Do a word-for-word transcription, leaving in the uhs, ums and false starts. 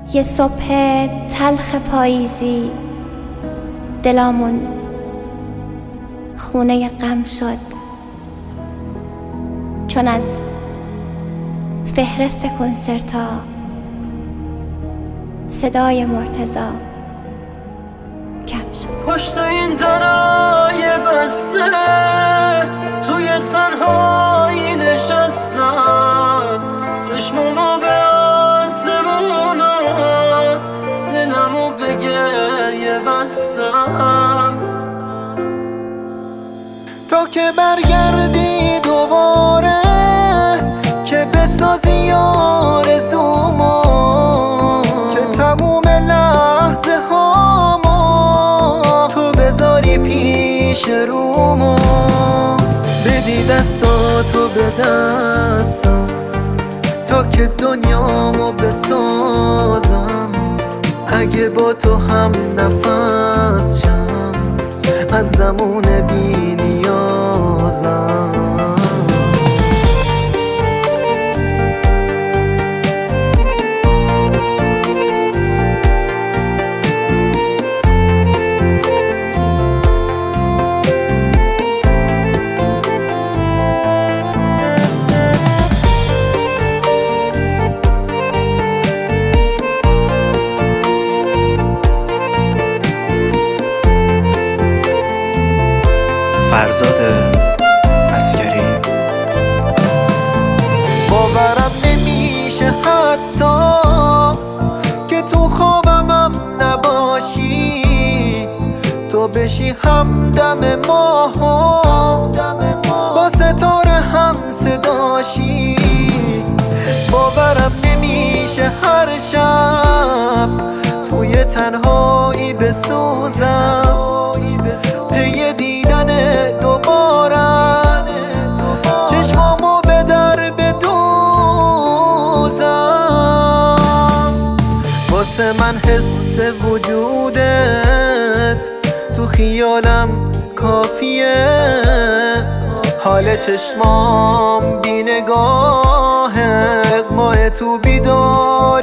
یه صبح تلخ پاییزی دلامون خونه غم شد، چون از فهرست کنسرتا صدای مرتضی کم شد. پشت این درای بسته توی تنهایی نشستم، چشمامو به آسمونا دلمو به گریه بستم. تا که برگردی دوباره که بسازی آرزومو، که تموم لحظه هامو تو بذاری پیش رومو، بدی دستاتو به دستم تا که دنیامو بسازم. اگه با تو هم نفس شم از زمون بی نیازم. فرزاد عسکری. باورم نمیشه حتی که تو خوابمم نباشی، تو بشی همدم ماها با ستاره هم صداشی. باورم نمیشه هر شب توی تنهایی بسوزم پی دیدن دوبارت، چشمامو به در بدوزم. واسه من حس وجودت تو خیالم کافیه، حال چشمام بی نگاهه، اقماع تو بیدار